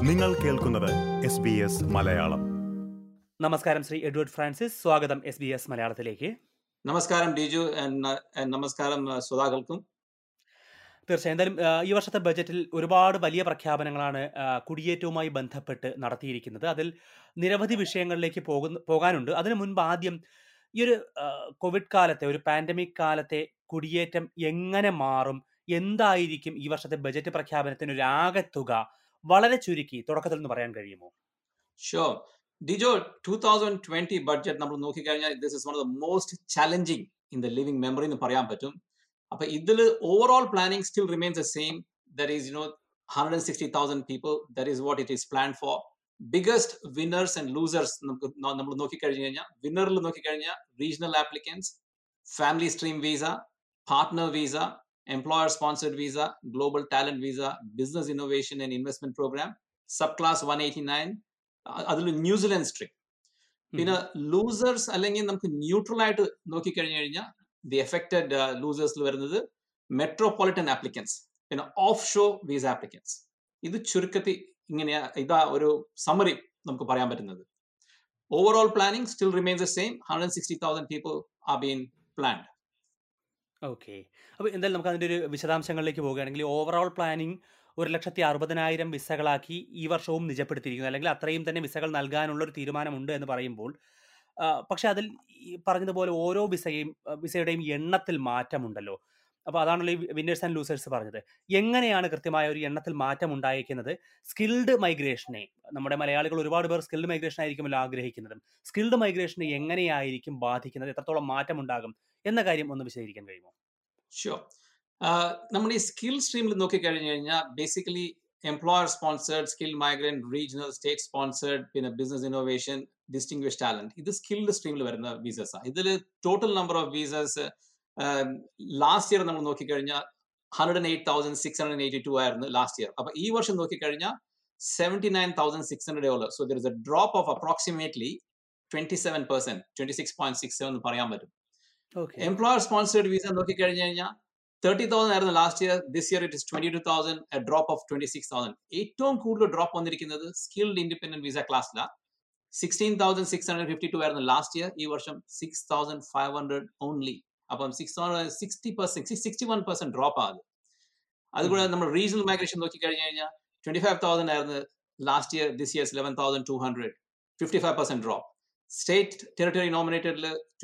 നിങ്ങൾ കേൾക്കുന്നത് SBS മലയാളം. നമസ്കാരം ശ്രീ എഡ്വേർഡ് ഫ്രാൻസിസ്. സ്വാഗതം SBS മലയാളത്തിലേക്ക്. നമസ്കാരം ഡിജു, നമസ്കാരം ശ്രോതാക്കൾക്കും. തീർച്ചയായും എന്തായാലും ഈ വർഷത്തെ ബജറ്റിൽ ഒരുപാട് വലിയ പ്രഖ്യാപനങ്ങളാണ് കുടിയേറ്റവുമായി ബന്ധപ്പെട്ട് നടത്തിയിരിക്കുന്നത്. അതിൽ നിരവധി വിഷയങ്ങളിലേക്ക് പോകാനുണ്ട്. അതിനു മുൻപ് ആദ്യം ഈ ഒരു കോവിഡ് കാലത്തെ, ഒരു പാൻഡമിക് കാലത്തെ കുടിയേറ്റം എങ്ങനെ മാറും, എന്തായിരിക്കും ഈ വർഷത്തെ ബജറ്റ് പ്രഖ്യാപനത്തിന് ഒരു ആകെത്തുക, വളരെ ചുരുക്കി തുടക്കത്തിൽ നിന്ന് പറയാൻ കഴിയുമോ? Sure. ഡിജോ, 2020 ബഡ്ജറ്റ് നമ്മൾ നോക്കിക്കഴിഞ്ഞാൽ this is one of the most challenging in the living memory എന്ന് പറയാൻ പറ്റും. അപ്പൊ ഇതിൽ overall planning still remains the same. That is 160,000 people. That is what it is plan for. Biggest winners and losers നമ്മൾ നോക്കിക്കഴിഞ്ഞു കഴിഞ്ഞാൽ, വിന്നറിൽ നോക്കിക്കഴിഞ്ഞാൽ regional applicants, family stream visa, partner visa, employer sponsored visa, global talent visa, business innovation and investment program, subclass 189, അതിൽ New Zealand stream. പിന്നെ losers അല്ലെങ്കിൽ നമുക്ക് neutral ആയിട്ട് നോക്കിക്കഴിഞ്ഞു കഴിഞ്ഞാൽ ദി എഫക്റ്റഡ് ലൂസേഴ്സിൽ വരുന്നത് മെട്രോപൊളിറ്റൻ ആപ്ലിക്കൻസ്, പിന്നെ ഓഫ് ഷോർ വീസ ആപ്ലിക്കൻസ്. ഇത് ചുരുക്കത്തിൽ ഇങ്ങനെയാ, ഇതാ ഒരു സമ്മറി നമുക്ക് പറയാൻ പറ്റുന്നത്. Overall planning still remains the same. 160,000 people are been planned. Okay. അപ്പോൾ എന്തായാലും നമുക്ക് അതിൻ്റെ ഒരു വിശദാംശങ്ങളിലേക്ക് പോവുകയാണെങ്കിൽ, ഓവറോൾ പ്ലാനിങ് 1,60,000 വിസകളാക്കി ഈ വർഷവും നിജപ്പെടുത്തിയിരിക്കുന്നു. അല്ലെങ്കിൽ അത്രയും തന്നെ വിസകൾ നൽകാനുള്ള ഒരു തീരുമാനമുണ്ട് എന്ന് പറയുമ്പോൾ, പക്ഷെ അതിൽ ഈ പറഞ്ഞതുപോലെ ഓരോ വിസയുടെയും എണ്ണത്തിൽ മാറ്റമുണ്ടല്ലോ. അപ്പോൾ അതാണല്ലോ ഈ വിന്നേഴ്സ് ആൻഡ് ലൂസേഴ്സ് പറഞ്ഞത്. എങ്ങനെയാണ് കൃത്യമായ ഒരു എണ്ണത്തിൽ മാറ്റം ഉണ്ടായിരിക്കുന്നത്? സ്കിൽഡ് മൈഗ്രേഷനെ, നമ്മുടെ മലയാളികൾ ഒരുപാട് പേർ സ്കിൽഡ് മൈഗ്രേഷൻ ആയിരിക്കുമല്ലോ ആഗ്രഹിക്കുന്നതും. സ്കിൽഡ് മൈഗ്രേഷനെ എങ്ങനെയായിരിക്കും ബാധിക്കുന്നത്, എത്രത്തോളം മാറ്റം ഉണ്ടാകും എന്ന കാര്യം ഒന്ന് വിശദീകരിക്കാൻ കഴിയുമോ? ഷുവർ. നമ്മൾ ഈ സ്കിൽ സ്ട്രീമിൽ നോക്കിക്കഴിഞ്ഞു കഴിഞ്ഞാൽ basically employer sponsored, skill migrant, regional, state sponsored, പിന്നെ ബിസിനസ് ഇന്നോവേഷൻ, ഡിസ്റ്റിംഗ്വിഷ് ടാലന്റ്, ഇത് സ്കിൽഡ് സ്ട്രീമിൽ വരുന്ന വിസസ് ആണ്. ഇതിൽ total number of visas last year നമ്മൾ നോക്കിക്കഴിഞ്ഞാൽ 108,682 ആയിരുന്നു ലാസ്റ്റ് ഇയർ. അപ്പൊ ഈ വർഷം നോക്കിക്കഴിഞ്ഞാൽ 79,600. So there is a drop of approximately 27%, 26.67 എന്ന് പറയാൻ പറ്റും. എംപ്ലോയർ സ്പോൺസേർഡ് വിസ നോക്കിക്കഴിഞ്ഞു കഴിഞ്ഞാൽ 30,000 ആയിരുന്നു last year. This year it is 22,000, a drop of 26,000. ഏറ്റവും കൂടുതൽ ഡ്രോപ്പ് വന്നിരിക്കുന്നത് സ്കിൽഡ് ഇൻഡിപെൻഡന്റ് വിസ ക്ലാസ്സിലാണ്. 16,652 ആയിരുന്നു ലാസ്റ്റ് ഇയർ. ഈ വർഷം 6,500 ഓൺലി. അപ്പം 61% ഡ്രോപ്പ് ആകും. അതുകൂടെ നമ്മൾ റീജിയണൽ മൈഗ്രേഷൻ നോക്കിക്കഴിഞ്ഞു കഴിഞ്ഞാൽ 25,000 ആയിരുന്നു last year. This year 11,200, 55% drop. State territory nominated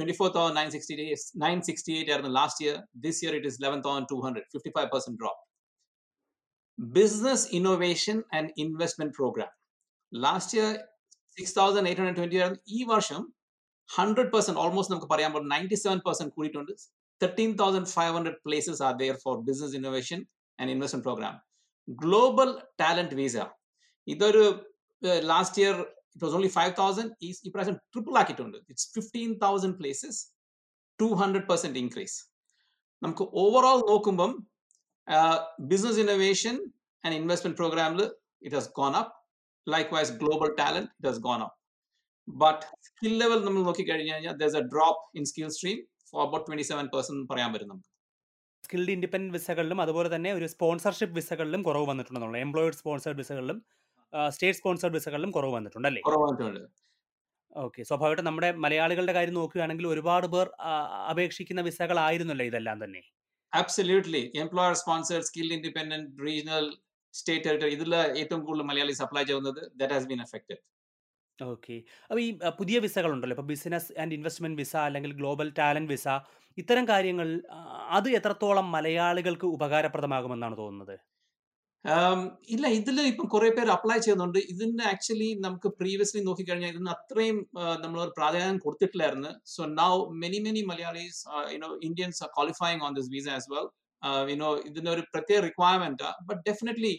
24,968 ആയിരുന്നു last year. This year it is 11,200, 55% drop. Business innovation and investment programme last year 6,820 ആയിരുന്നു. ഈ വർഷം 100%, ഓൾമോസ്റ്റ് നമുക്ക് പറയാൻ പറ്റും 97% കൂടിയിട്ടുണ്ട്. 13,500 places are there for business innovation and investment program. Global talent visa, ഇതൊരു last year it was only 5,000. ഈ പ്രാവശ്യം ട്രിപ്പിൾ ആക്കിയിട്ടുണ്ട്. It's 15,000 places, 200% increase. നമുക്ക് ഓവറോൾ നോക്കുമ്പം ബിസിനസ് ഇന്നോവേഷൻ ആൻഡ് ഇൻവെസ്റ്റ്മെന്റ് പ്രോഗ്രാമിൽ it has gone up. Likewise global talent it has gone up. But skill level നമ്മൾ നോക്കിക്കഴിഞ്ഞു കഴിഞ്ഞാൽ there is a drop in skill stream for about 27% പറയാൻ പറ്റും നമുക്ക്. Skilled independent വിസകളിലും അതുപോലെ തന്നെ ഒരു സ്പോൺസർഷിപ്പ് വിസകളിലും കുറവ് വന്നിട്ടുണ്ടെന്നുള്ളത്. എംപ്ലോയിഡ് സ്പോൺസേർഡ് വിസകളിലും സ്റ്റേറ്റ് സ്പോൺസേർഡ് വിസകളിലും കുറവ് വന്നിട്ടുണ്ടല്ലേ? ഓക്കെ. സ്വാഭാവികമായിട്ടും നമ്മുടെ മലയാളികളുടെ കാര്യം നോക്കുകയാണെങ്കിൽ ഒരുപാട് പേർ അപേക്ഷിക്കുന്ന വിസകളായിരുന്നല്ലോ ഇതെല്ലാം തന്നെ. Absolutely. Employer sponsored, skill independent, regional, state territory, ഇതിൽ ഏറ്റവും കൂടുതൽ മലയാളി സപ്ലൈ ചെയ്യുന്നത് that has been affected. Okay. അപ്പോൾ ഈ പുതിയ വിസകളുണ്ടല്ലോ, ഇപ്പോൾ ബിസിനസ് ആൻഡ് ഇൻവെസ്റ്റ്മെന്റ് വിസ അല്ലെങ്കിൽ ഗ്ലോബൽ ടാലന്റ് വിസ, ഇത്തരം കാര്യങ്ങൾ അത് എത്രത്തോളം മലയാളികൾക്ക് ഉപകാരപ്രദമാകുമെന്നാണ് തോന്നുന്നത്? ഇല്ല, ഇതിൽ ഇപ്പം കുറെ പേര് അപ്ലൈ ചെയ്യുന്നുണ്ട്. ഇതിന് ആക്ച്വലി നമുക്ക് പ്രീവിയസ്ലി നോക്കിക്കഴിഞ്ഞാൽ ഇതിന് അത്രയും നമ്മൾ പ്രാധാന്യം കൊടുത്തിട്ടില്ലായിരുന്നു. So now many Malayalis, Indians are qualifying on this visa as well. ഇതിനൊരു പ്രത്യേക requirement, but definitely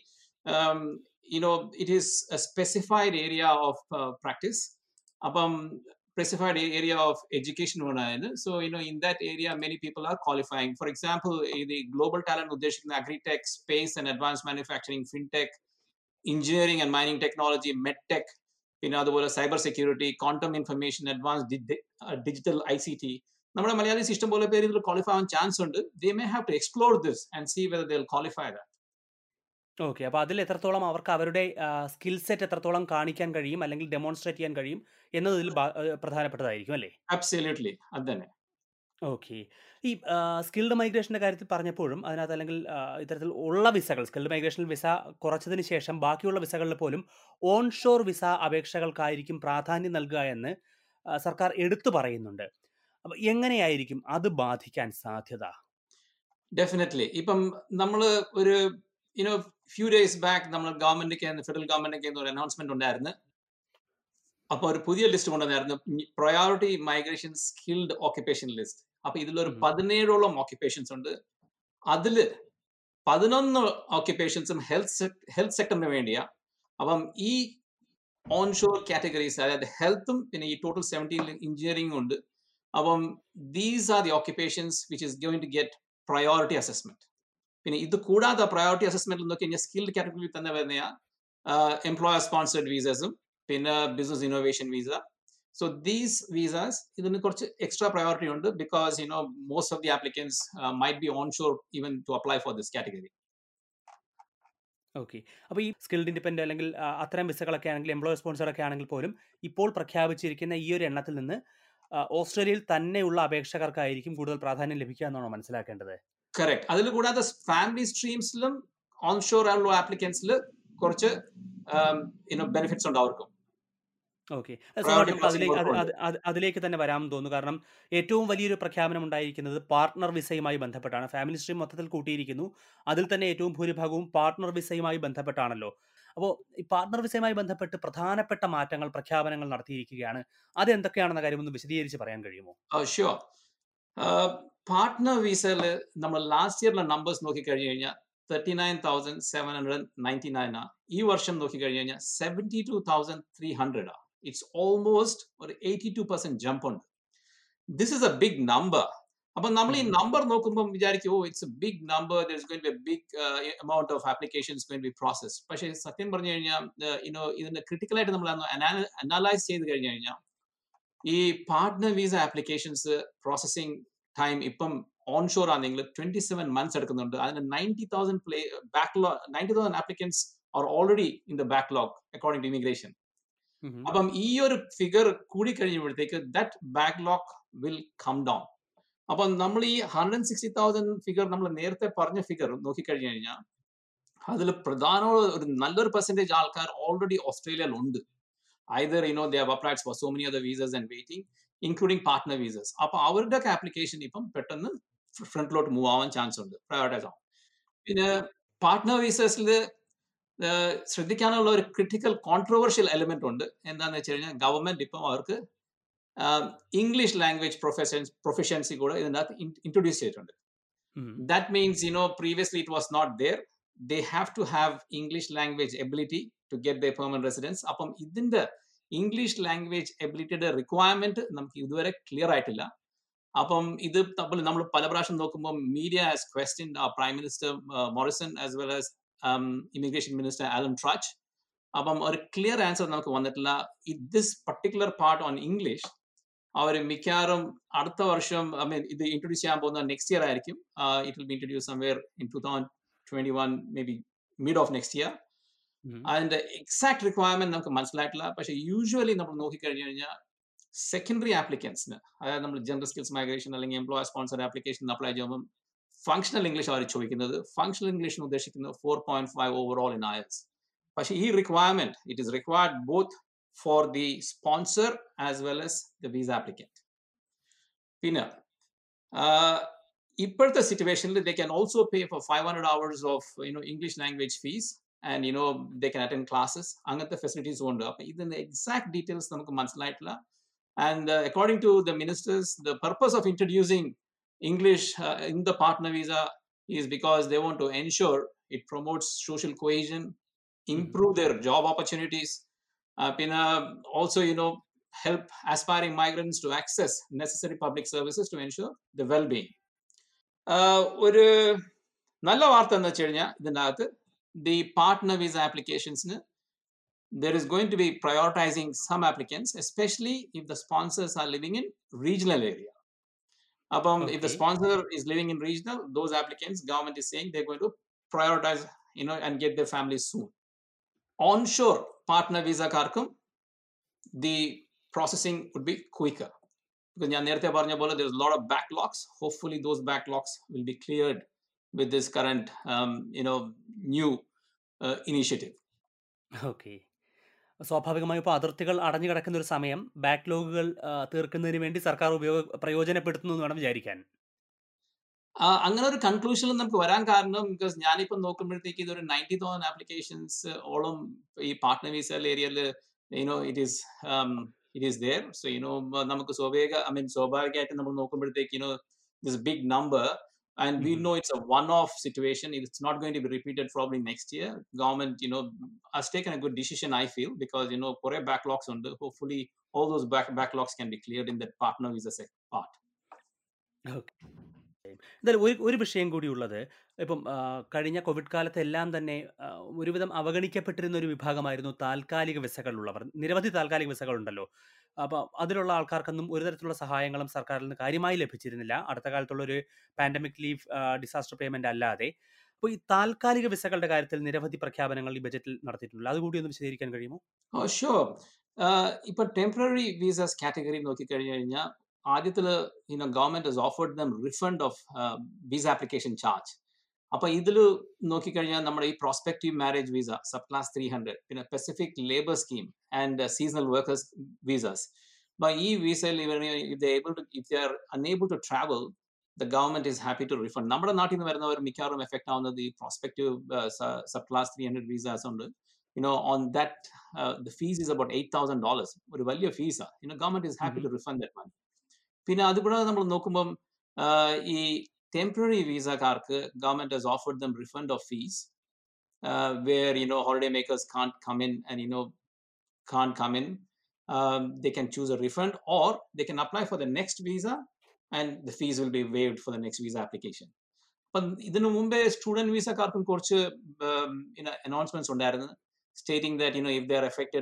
it is a specified area of practice. അപ്പം specified area of education ആണ്. So in that area many people are qualifying. For example, the global talent ഉദ്ദേശിക്കുന്ന agri-tech, space and advanced manufacturing, fintech, engineering and mining technology, medtech, പിന്നെ അതുപോലെ cyber security, quantum information, advanced digital ICT. നമ്മുടെ മലയാളീസ് ഇഷ്ടം പോലെ പേര് ഇതിൽ qualify ആവാൻ chance ഉണ്ട്. They may have to explore this and see whether they'll qualify that. Okay. അപ്പോൾ അതിൽ എത്രത്തോളം അവർക്ക് അവരുടെ സ്കിൽ സെറ്റ് എത്രത്തോളം കാണിക്കാൻ കഴിയും അല്ലെങ്കിൽ ഡെമോൺസ്ട്രേറ്റ് ചെയ്യാൻ കഴിയും എന്നത് ഇതിൽ പ്രധാനപ്പെട്ടതായിരിക്കും അല്ലേ? അബ്സല്യൂട്ട്ലി അത് തന്നെ. ഓക്കെ. ഈ സ്കിൽഡ് മൈഗ്രേഷന്റെ കാര്യത്തിൽ പറഞ്ഞപ്പോഴും അതിനകത്ത് അല്ലെങ്കിൽ ഇത്തരത്തിൽ ഉള്ള വിസകൾ സ്കിൽഡ് മൈഗ്രേഷനിൽ വിസ കുറച്ചതിന് ശേഷം ബാക്കിയുള്ള വിസകളിൽ പോലും ഓൺ ഷോർ വിസ അപേക്ഷകൾക്കായിരിക്കും പ്രാധാന്യം നൽകുക എന്ന് സർക്കാർ എടുത്തു പറയുന്നുണ്ട്. അപ്പോൾ എങ്ങനെയായിരിക്കും അത് ബാധിക്കാൻ സാധ്യത? ഡെഫിനറ്റ്ലി. ഇപ്പം നമ്മള് ഒരു ഫ്യൂ ഡേയ്സ് ബാക്ക് നമ്മൾ ഫെഡറൽ ഗവൺമെന്റിന്റെ ഒരു അനൗൺസ്മെന്റ് ഉണ്ടായിരുന്നു. അപ്പൊ ഒരു പുതിയ ലിസ്റ്റ് കൊണ്ടുവന്നായിരുന്നു, priority migration skilled occupation list. അപ്പൊ ഇതിലൊരു 17ഓളം ഓക്യുപ്പേഷൻസ് ഉണ്ട്. അതില് 11 ഓക്യുപ്പേഷൻസും ഹെൽത്ത് സെക്ടറിന് വേണ്ടിയാ. അപ്പം ഈ ഓൺഷോർ കാറ്റഗറീസ്, അതായത് ഹെൽത്തും പിന്നെ ഈ ടോട്ടൽ 17 എഞ്ചിനീയറിംഗും ഉണ്ട്. അപ്പം these are the occupations which is going to get priority assessment. പിന്നെ ഇത് കൂടാതെ പ്രയോറിറ്റി അസസ്മെന്റിൽ നോക്കി കഴിഞ്ഞാൽ സ്കിൽഡ് കാറ്റഗറിയിൽ തന്നെ വരുന്ന എംപ്ലോയർ സ്പോൺസേഡ് വീസസും പിന്നെ business innovation visa. So these visas ഇതിന് കുറച്ച് എക്സ്ട്രാ പ്രയോറിറ്റി ഉണ്ട്, because most of the applicants might be onshore even to apply for this category. Okay. അപ്പോൾ ഈ സ്കിൽഡ് ഇൻഡിപെൻഡന്റ് അല്ലെങ്കിൽ അത്തരം വിസകളൊക്കെ ആണെങ്കിൽ എംപ്ലോയർ സ്പോൺസർ ഒക്കെ ആണെങ്കിൽ പോലും ഇപ്പോൾ പ്രഖ്യാപിച്ചിരിക്കുന്ന ഈ ഒരു എണ്ണത്തിൽ നിന്ന് ഓസ്ട്രേലിയയിൽ തന്നെയുള്ള അപേക്ഷകർക്കായിരിക്കും കൂടുതൽ പ്രാധാന്യം ലഭിക്കുക എന്നാണോ മനസ്സിലാക്കേണ്ടത്? കറക്റ്റ്. അതിൽ കൂടാതെ ഫാമിലി സ്ട്രീംസിലും ഓൺഷോർ ആയുള്ള ആപ്ലിക്കൻസിൽ കുറച്ച് ബെനിഫിറ്റ്സ് ഉണ്ട് അവർക്കും. ഓക്കെ. സ്വാഭാവികമായിട്ടും അതിലേക്ക് തന്നെ വരാമെന്ന് തോന്നുന്നു. കാരണം ഏറ്റവും വലിയൊരു പ്രഖ്യാപനം ഉണ്ടായിരിക്കുന്നത് പാർട്ട്ണർ വിസയുമായി ബന്ധപ്പെട്ടാണ്. ഫാമിലി സ്ട്രീം മൊത്തത്തിൽ കൂട്ടിയിരിക്കുന്നു. അതിൽ തന്നെ ഏറ്റവും ഭൂരിഭാഗവും പാർട്ട്ണർ വിസയുമായി ബന്ധപ്പെട്ടാണല്ലോ. അപ്പോൾ ഈ പാർട്ട്ണർ വിസയുമായി ബന്ധപ്പെട്ട് പ്രധാനപ്പെട്ട മാറ്റങ്ങൾ, പ്രഖ്യാപനങ്ങൾ നടത്തിയിരിക്കുകയാണ്. അത് എന്തൊക്കെയാണെന്ന കാര്യം ഒന്ന് വിശദീകരിച്ച് പറയാൻ കഴിയുമോ? ഷുവർ. പാർട്ട്ണർ വിസയില് നമ്മൾ ലാസ്റ്റ് ഇയറിലെ നമ്പേഴ്സ് നോക്കിക്കഴിഞ്ഞു കഴിഞ്ഞാൽ 39,799 ഈ വർഷം നോക്കിക്കഴിഞ്ഞു കഴിഞ്ഞാൽ 72,300. ഇറ്റ്സ് ഓൾമോസ്റ്റ് ഒരു 82% ജമ്പ് ഉണ്ട്. This is a big number. അപ്പൊ നമ്മൾ ഈ നമ്പർ നോക്കുമ്പോൾ വിചാരിക്കും, it's a big number, there is going to be a big amount of applications going to be processed. പക്ഷേ സത്യം പറഞ്ഞു കഴിഞ്ഞാൽ ഇതിന്റെ ക്രിട്ടിക്കലായിട്ട് നമ്മൾ അനലൈസ് ചെയ്ത് കഴിഞ്ഞു കഴിഞ്ഞാൽ ഈ partner visa applications processing time ഇപ്പം ഓൺഷോർ ആണെങ്കിൽ 27 months എടുക്കുന്നുണ്ട്. അതിന് 90,000 applicants are already in the backlog according to immigration. അപ്പം ഈ ഒരു ഫിഗർ കൂടി കഴിയുമ്പോഴത്തേക്ക് that backlog will come down. അപ്പം നമ്മൾ ഈ 160,000 ഫിഗർ, നമ്മൾ നേരത്തെ പറഞ്ഞ ഫിഗർ നോക്കിക്കഴിഞ്ഞു കഴിഞ്ഞാൽ അതിൽ പ്രധാനമുള്ള ഒരു നല്ലൊരു പെർസെന്റേജ് ആൾക്കാർ ഓൾറെഡി ഓസ്ട്രേലിയയിൽ ഉണ്ട്. Either they have applied for so many other visas and waiting, including partner visas. അപ്പൊ അവരുടെ ആപ്ലിക്കേഷൻ ഇപ്പം പെട്ടെന്ന് ഫ്രണ്ടിലോട്ട് മൂവ് ആവാൻ ചാൻസ് ഉണ്ട്, പ്രയോറിറ്റൈസ് ആവും. പിന്നെ പാർട്ട്ണർ വിസസിൽ ശ്രദ്ധിക്കാനുള്ള ഒരു ക്രിട്ടിക്കൽ കോൺട്രവേഴ്ഷ്യൽ എലിമെന്റ് ഉണ്ട്. എന്താന്ന് വെച്ച് കഴിഞ്ഞാൽ ഗവൺമെന്റ് ഇപ്പം അവർക്ക് ഇംഗ്ലീഷ് ലാംഗ്വേജ് പ്രൊഫഷൻസി കൂടെ ഇതിനകത്ത് ഇൻട്രൊഡ്യൂസ് ചെയ്തിട്ടുണ്ട്. That means previously it was not there. They have to have English language ability to get their permanent residence. അപ്പം ഇതിന്റെ ഇംഗ്ലീഷ് ലാംഗ്വേജ് എബിലിറ്റിയുടെ റിക്വയർമെന്റ് നമുക്ക് ഇതുവരെ ക്ലിയർ ആയിട്ടില്ല. അപ്പം ഇത് നമ്മൾ പല പ്രാവശ്യം നോക്കുമ്പോൾ media has questioned prime minister Morrison as well as immigration minister Alan Tudge. അപ്പം ഒരു ക്ലിയർ ആൻസർ നമുക്ക് വന്നിട്ടില്ല. This particular part on English അവർ മിക്കവാറും അടുത്ത വർഷം, ഇത് ഇൻട്രൊഡ്യൂസ് ചെയ്യാൻ പോകുന്ന നെക്സ്റ്റ് ഇയർ ആയിരിക്കും. It will be introduce somewhere in 2021, maybe mid of next year. അതിന്റെ എക്സാക്ട് റിക്വയർമെന്റ് നമുക്ക് മനസ്സിലായിട്ടില്ല. പക്ഷെ യൂഷ്വലി നമ്മൾ നോക്കിക്കഴിഞ്ഞു കഴിഞ്ഞാൽ സെക്കൻഡറി ആപ്ലിക്കൻസിന്, അതായത് നമ്മൾ ജനറൽ സ്കിൽസ് മൈഗ്രേഷൻ അല്ലെങ്കിൽ എംപ്ലോയർ സ്പോൺസർഡ് ആപ്ലിക്കേഷൻ അപ്ലൈ ചെയ്യുമ്പോൾ ഫങ്ഷണൽ ഇംഗ്ലീഷ് അവർ ചോദിക്കുന്നത്. ഫങ്ഷണൽ ഇംഗ്ലീഷിന് ഉദ്ദേശിക്കുന്നത് 4.5 ഓവറോൾ ഇൻ IELTS. പക്ഷെ ഈ requirement it is required both for the sponsor as well as the visa applicant. പിന്നെ ഇപ്പോഴത്തെ സിറ്റുവേഷനിൽ they can also pay for 500 hours of English language fees and they can attend classes. അങ്ങനത്തെ facilities ഉണ്ട്. അപ്പൊ ഇതിന്റെ exact details നമുക്ക് മനസ്സിലായിട്ടില്ല. And according to the ministers, the purpose of introducing English in the partner visa is because they want to ensure it promotes social cohesion, improve their job opportunities, also help aspiring migrants to access necessary public services to ensure the well-being. ഒരു നല്ല വാർത്ത എന്ന് വെച്ച് കഴിഞ്ഞാൽ ഇതിനകത്ത് the partner visa ആപ്ലിക്കേഷൻസിന് there is going to be prioritizing some applicants, especially if the sponsors are living in regional area. If the sponsor is living in regional, those applicants, government is saying they're going to prioritize and get their families soon. Onshore partner visa karkum, the processing would be quicker. Because there's a lot of backlogs. Hopefully those backlogs will be cleared with this current new initiative. Okay. സ്വാഭാവികമായും ഇപ്പോൾ അതിർത്തികൾ അടഞ്ഞു കിടക്കുന്ന ഒരു സമയം ബാക്ക്ലോഗുകൾ തീർക്കുന്നതിന് വേണ്ടി സർക്കാർ പ്രയോജനപ്പെടുത്തുന്നു എന്ന് വേണം വിചാരിക്കാൻ. അങ്ങനെ ഒരു കൺക്ലൂഷനിൽ നമുക്ക് വരാൻ കാരണം ബിക്കോസ് ഞാനിപ്പോൾ നോക്കുമ്പോഴത്തേക്ക് ഇതൊരു 90,000 ആപ്ലിക്കേഷൻസ് ഓളം ഈ പാർട്ട്ണർ വിസ ഏരിയയിൽ it is there. So നമുക്ക് സ്വാഭാവികമായിട്ട് നമ്മൾ നോക്കുമ്പോഴത്തേക്ക് this big number, and we know it's a one-off situation. It's not going to be repeated probably next year. Government has taken a good decision, I feel, because kore backlogs undu. Hopefully all those backlogs can be cleared in that partner visa part. Okay. എന്തായാലും ഒരു വിഷയം കൂടിയുള്ളത്, ഇപ്പം കഴിഞ്ഞ Covid കാലത്ത് എല്ലാം തന്നെ ഒരുവിധം അവഗണിക്കപ്പെട്ടിരുന്ന ഒരു വിഭാഗമായിരുന്നു താൽക്കാലിക വിസകളുള്ളവർ. നിരവധി താൽക്കാലിക വിസകളുണ്ടല്ലോ. അപ്പോൾ അതിലുള്ള ആൾക്കാർക്കൊന്നും ഒരു തരത്തിലുള്ള സഹായങ്ങളും സർക്കാരിൽ നിന്ന് കാര്യമായി ലഭിച്ചിരുന്നില്ല, അടുത്ത കാലത്തുള്ളൊരു പാൻഡമിക് ലീവ്, ഡിസാസ്റ്റർ പേയ്മെന്റ് അല്ലാതെ. അപ്പോൾ ഈ താൽക്കാലിക വിസകളുടെ കാര്യത്തിൽ നിരവധി പ്രഖ്യാപനങ്ങൾ ഈ ബജറ്റിൽ നടത്തിയിട്ടുണ്ട്. അതുകൂടി ഒന്ന് വിശദീകരിക്കാൻ കഴിയുമോ? ഷുവർ. ഇപ്പൊ ടെമ്പററി വിസസ് കാറ്റഗറി നോക്കിക്കഴിഞ്ഞു കഴിഞ്ഞാൽ ആദ്യത്തില് government has offered them refund of visa application charge. അപ്പൊ ഇതില് നോക്കിക്കഴിഞ്ഞാൽ നമ്മുടെ ഈ prospective marriage visa, sub class 300, പിന്നെ Pacific labour scheme and seasonal workers visas, അപ്പൊ ഈ വിസയിൽ if they are unable to travel, the government is happy to refund. നമ്മുടെ നാട്ടിൽ നിന്ന് വരുന്നവർ മിക്കവാറും എഫക്ട് ആവുന്നത് ഈ പ്രോസ്പെക്റ്റീവ് സബ് ക്ലാസ് 300 വിസാസ് ഉണ്ട്. On that the fees is about $8,000. ഒരു വലിയ ഫീസാ. Government is happy to refund that money. പിന്നെ അതുകൂടാതെ നമ്മൾ നോക്കുമ്പം ഈ ടെമ്പററി വിസക്കാർക്ക് government has offered them refund of fees where holiday makers can't come in and can't come in. They can choose a refund or they can apply for the next visa and the fees will be waived for the next visa application. അപ്പം ഇതിനു മുമ്പേ student വിസക്കാർക്കും കുറച്ച് announcements ഉണ്ടായിരുന്നു, stating that if they are affected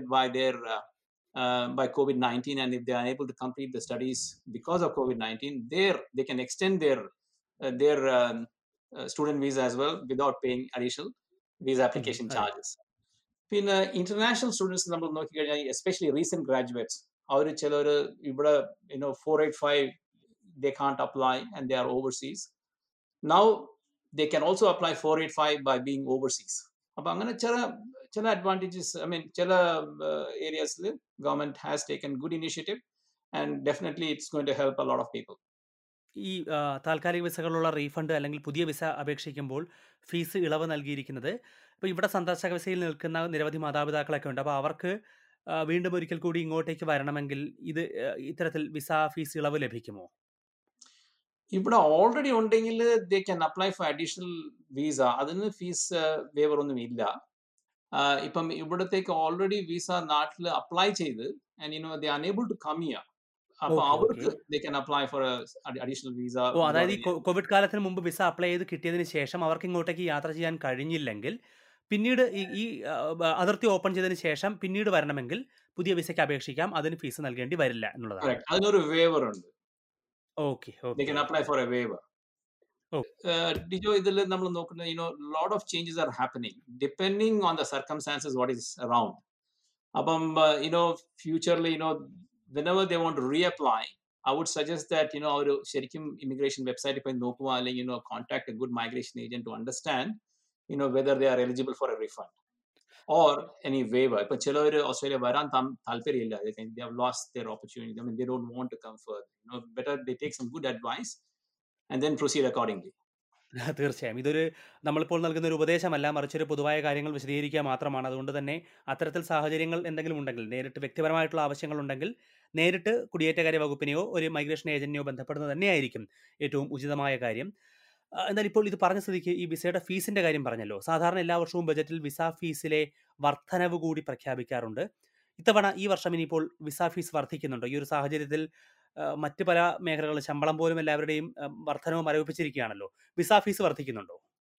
by COVID-19 and if they are unable to complete the studies because of COVID-19, they can extend their student visa as well without paying additional visa application charges. പിന്നെ international students നമ്മൾ നോക്കിക്കഴിഞ്ഞാൽ especially recent graduates, അവർ ചിലർ ഇവിടെ 485 they can't apply and they are overseas. Now they can also apply 485 by being overseas. അപ്പൊ അങ്ങനെ ചില advantages, ചില areas government has taken good initiative and definitely it's going to help a lot of people. ഈ താൽക്കാലിക വിസകളുള്ള refund അല്ലെങ്കിൽ പുതിയ visa അപേക്ഷിക്കുമ്പോൾ fees ഇളവ് നൽകിയിരിക്കുന്നത്, ഇപ്പോൾ ഇവിടെ സന്ദർശക വിസയിൽ നിൽക്കുന്ന നിരവധി മാതാപിതാക്കളൊക്കെ ഉണ്ട്. അപ്പോൾ അവർക്ക് വീണ്ടും ഒരിക്കൽ കൂടി ഇങ്ങോട്ടേക്ക് വരണമെങ്കിൽ ഇത്തരത്തിൽ വിസ ഫീസ് ഇളവ് ലഭിക്കുമോ? ഇവിടെ ഓൾറെഡി ഉണ്ടെങ്കിൽ they can apply for additional visa. അതിന് ഫീസ് വേവർ ഒന്നും ഇല്ല. ഇപ്പം ഇവിടത്തേക്ക് ഓൾറെഡി വിസ നാട്ടിൽ അപ്ലൈ ചെയ്ത് and they are unable to come here. അപ്പൊ അവർക്ക് they can apply for additional visa. അതായത് ഈ കോവിഡ് കാലത്തിന് മുമ്പ് വിസ അപ്ലൈ ചെയ്ത് കിട്ടിയതിന് ശേഷം അവർക്ക് ഇങ്ങോട്ടേക്ക് യാത്ര ചെയ്യാൻ കഴിഞ്ഞില്ലെങ്കിൽ പിന്നീട് ഈ അതിർത്തി ഓപ്പൺ ചെയ്തതിന് ശേഷം പിന്നീട് വരണമെങ്കിൽ പുതിയ വിസയ്ക്ക് അപേക്ഷിക്കാം, അതിന് ഫീസ് നൽകേണ്ടി വരില്ല എന്നുള്ളതാണ്. അതിനൊരു വേവർ ഉണ്ട്. Okay. They can apply for a waiver. Dijo, ഇതിൽ നമ്മൾ നോക്കുന്ന lot of changes are happening depending on the circumstances what is around. അപ്പം futurely whenever they want to reapply, I would suggest that അവർ ശരിക്കും immigration വെബ്സൈറ്റിൽ പോയി നോക്കുക, അല്ലെങ്കിൽ contact a good migration agent to understand whether they are eligible for a refund or any waiver. ഇപ്പൊ ചിലവർ Australia വരാൻ താല്പര്യമില്ല, they have lost their opportunity. They don't want to come further. Better they take some good advice and then proceed accordingly. തീർച്ചയായും ഇതൊരു നമ്മളിപ്പോൾ നൽകുന്ന ഒരു ഉപദേശമല്ല, മറിച്ചൊരു പൊതുവായ കാര്യങ്ങൾ വിശദീകരിക്കുക മാത്രമാണ്. അതുകൊണ്ട് തന്നെ അത്തരത്തിൽ സാഹചര്യങ്ങൾ എന്തെങ്കിലും ഉണ്ടെങ്കിൽ, നേരിട്ട് വ്യക്തിപരമായിട്ടുള്ള ആവശ്യങ്ങളുണ്ടെങ്കിൽ നേരിട്ട് കുടിയേറ്റകാര്യ വകുപ്പിനെയോ ഒരു മൈഗ്രേഷൻ ഏജന്റിനെയോ ബന്ധപ്പെടുന്നത് തന്നെയായിരിക്കും ഏറ്റവും ഉചിതമായ കാര്യം. എന്നാൽ ഇപ്പോൾ ഇത് പറഞ്ഞ സ്ഥിതിക്ക് ഈ വിസയുടെ ഫീസിന്റെ കാര്യം പറഞ്ഞല്ലോ. സാധാരണ എല്ലാ വർഷവും ബജറ്റിൽ വിസ ഫീസിലെ വർധനവ് കൂടി പ്രഖ്യാപിക്കാറുണ്ട്. ഇത്തവണ ഈ വർഷം ഇനിയിപ്പോൾ വിസ ഫീസ് വർദ്ധിക്കുന്നുണ്ടോ? ഈ ഒരു സാഹചര്യത്തിൽ മറ്റ് പല മേഖലകളിൽ ശമ്പളം പോലും എല്ലാവരുടെയും വർധനവ് മരവിപ്പിച്ചിരിക്കുകയാണല്ലോ. വിസ ഫീസ് വർദ്ധിക്കുന്നുണ്ടോ?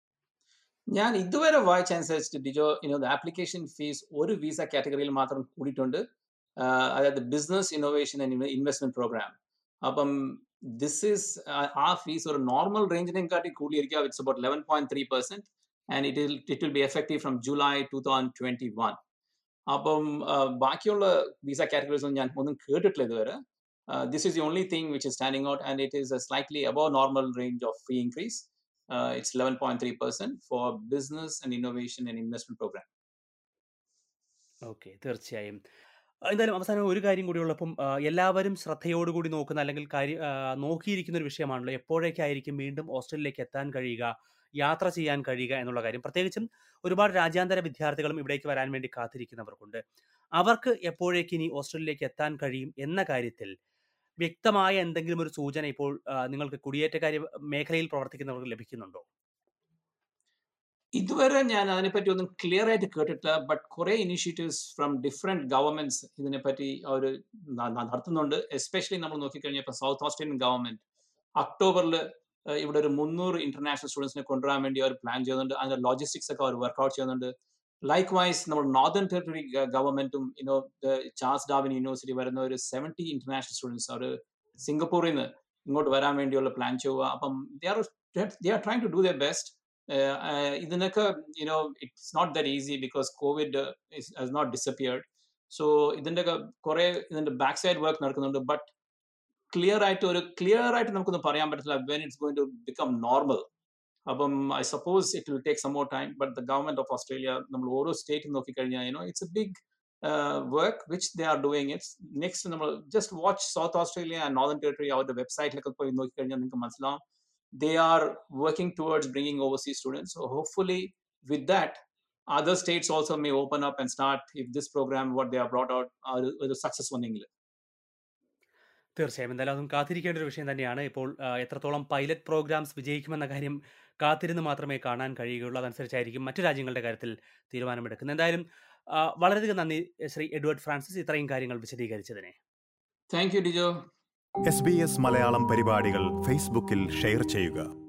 ഞാൻ ഇതുവരെ വായിച്ചനുസരിച്ച് ഡിജോ ആപ്ലിക്കേഷൻ ഫീസ് ഒരു വിസ കാറ്റഗറിയിൽ മാത്രം കൂടിയിട്ടുണ്ട്, അതായത് business innovation and investment program. അപ്പം ദിസ് ഈസ് ആ ഫീസ് ഒരു നോർമൽ റേഞ്ചിനെയും കാട്ടി കൂടിയിരിക്കുക. It's about 11.3%. and it will be effective from July 2021. അപ്പം ബാക്കിയുള്ള വിസ കാറ്റഗറീസ് ഒന്നും ഞാൻ ഒന്നും കേട്ടിട്ടില്ല ഇതുവരെ. This is the only thing which is standing out, and it is a slightly above normal range of fee increase. It's 11.3% for business and innovation and investment program. Okay, തീർച്ചയായും. എന്തായാലും അവസാനം ഒരു കാര്യം കൂടി ഉള്ളപ്പം എല്ലാവരും ശ്രദ്ധയോടുകൂടി നോക്കുന്ന അല്ലെങ്കിൽ നോക്കിയിരിക്കുന്ന ഒരു വിഷയമാണല്ലോ എപ്പോഴേക്കായിരിക്കും വീണ്ടും ഓസ്ട്രേലിയയിലേക്ക് എത്താൻ കഴിയുക, യാത്ര ചെയ്യാൻ കഴിയുക എന്നുള്ള കാര്യം. പ്രത്യേകിച്ചും ഒരുപാട് രാജ്യാന്തര വിദ്യാർത്ഥികളും ഇവിടേക്ക് വരാൻ വേണ്ടി കാത്തിരിക്കുന്നവർക്കുണ്ട്. അവർക്ക് എപ്പോഴേക്ക് ഇനി ഓസ്ട്രേലിയയിലേക്ക് എത്താൻ കഴിയും എന്ന കാര്യത്തിൽ വ്യക്തമായ എന്തെങ്കിലും ഒരു സൂചന ഇപ്പോൾ നിങ്ങൾക്ക് കുടിയേറ്റക്കാര്യ മേഖലയിൽ പ്രവർത്തിക്കുന്നവർക്ക് ലഭിക്കുന്നുണ്ടോ? ഇതുവരെ ഞാൻ അതിനെപ്പറ്റി ഒന്നും ക്ലിയർ ആയിട്ട് കേട്ടിട്ടില്ല. ബട്ട് കുറെ ഇനിഷ്യേറ്റീവ്സ് ഫ്രം ഡിഫറെന്റ് ഗവൺമെന്റ്സ് ഇതിനെപ്പറ്റി അവർ നടത്തുന്നുണ്ട്. എസ്പെഷ്യലി നമ്മൾ നോക്കിക്കഴിഞ്ഞാൽ ഇപ്പൊ സൗത്ത് ഓസ്ട്രേലിയൻ ഗവൺമെന്റ് ഒക്ടോബറിൽ ഇവിടെ ഒരു 300 ഇന്റർനാഷണൽ സ്റ്റുഡൻസിനെ കൊണ്ടുവരാൻ വേണ്ടി അവർ പ്ലാൻ ചെയ്യുന്നുണ്ട്. അതിന്റെ ലോജിസ്റ്റിക്സ് ഒക്കെ അവർ വർക്ക്ഔട്ട് ചെയ്യുന്നുണ്ട്. ലൈക്ക് വൈസ് നമ്മൾ നോർത്തേൺ ടെറിട്ടറി ഗവൺമെന്റും ചാൾസ് ഡാർവിൻ യൂണിവേഴ്സിറ്റി വരുന്ന ഒരു 70 ഇന്റർനാഷണൽ സ്റ്റുഡൻസ് അവർ സിംഗപ്പൂരിൽ നിന്ന് ഇങ്ങോട്ട് വരാൻ വേണ്ടിയുള്ള പ്ലാൻ ചെയ്യുക. അപ്പം they are trying to do their best. ഇതിനൊക്കെ it's not that easy because COVID has not disappeared. So ഇതിന്റെ കുറെ ഇതിന്റെ ബാക്ക് സൈഡ് വർക്ക് നടക്കുന്നുണ്ട്. ബട്ട് ക്ലിയർ ആയിട്ട് നമുക്കൊന്നും പറയാൻ പറ്റില്ല when it's going to become normal. അപ്പം I suppose it will take some more time, but the government of Australia, നമ്മൾ ഓരോ സ്റ്റേറ്റ് നോക്കിക്കഴിഞ്ഞാൽ it's a big work which they are doing. It's next നമ്മൾ just watch South Australia and Northern Territory അവരുടെ വെബ്സൈറ്റിലൊക്കെ പോയി നോക്കിക്കഴിഞ്ഞാൽ നിങ്ങൾക്ക് മനസ്സിലാവും. They are working towards bringing overseas students. So hopefully with that, other states also may open up and start if this program, what they have brought out, are a success in England. തീർച്ചയായും. എന്തായാലും അതും കാത്തിരിക്കേണ്ട ഒരു വിഷയം തന്നെയാണ്. ഇപ്പോൾ എത്രത്തോളം pilot programmes വിജയിക്കുമെന്ന കാര്യം കാത്തിരുന്ന് മാത്രമേ കാണാൻ കഴിയുകയുള്ളൂ. അതനുസരിച്ചായിരിക്കും മറ്റു രാജ്യങ്ങളുടെ കാര്യത്തിൽ തീരുമാനമെടുക്കുന്നത്. എന്തായാലും വളരെയധികം നന്ദി ശ്രീ എഡ്വേർഡ് ഫ്രാൻസിസ് ഇത്രയും കാര്യങ്ങൾ വിശദീകരിച്ചതിനെ. Thank you Dijo. SBS Malayalam പരിപാടികൾ ഫേസ്ബുക്കിൽ ഷെയർ ചെയ്യുക.